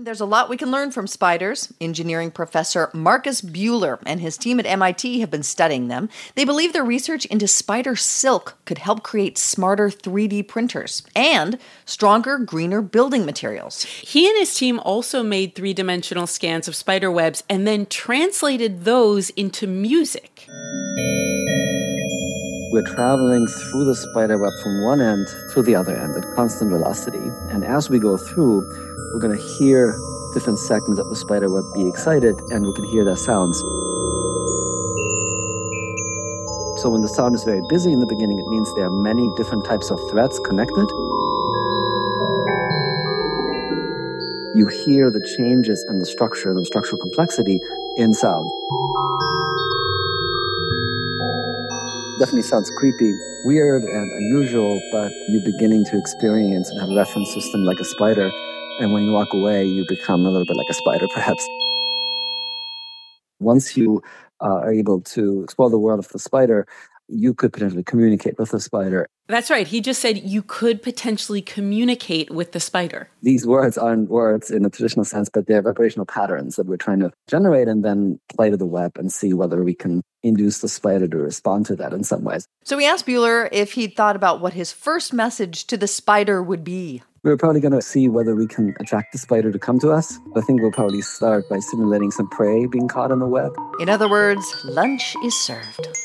There's a lot we can learn from spiders. Engineering professor Marcus Buehler and his team at MIT have been studying them. They believe their research into spider silk could help create smarter 3D printers and stronger, greener building materials. He and his team also made three-dimensional scans of spider webs and then translated those into music. We're traveling through the spider web from one end to the other end at constant velocity. And as we go through, we're going to hear different segments of the spider web be excited, and we can hear their sounds. So when the sound is very busy in the beginning, it means there are many different types of threads connected. You hear the changes in the structure, the structural complexity in sound. Definitely sounds creepy, weird, and unusual, but you're beginning to experience and have a reference system like a spider. And when you walk away, you become a little bit like a spider, perhaps. Once you are able to explore the world of the spider, you could potentially communicate with the spider. That's right. He just said you could potentially communicate with the spider. These words aren't words in a traditional sense, but they're vibrational patterns that we're trying to generate and then play to the web and see whether we can induce the spider to respond to that in some ways. So we asked Buehler if he'd thought about what his first message to the spider would be. We're probably going to see whether we can attract the spider to come to us. I think we'll probably start by simulating some prey being caught in the web. In other words, lunch is served.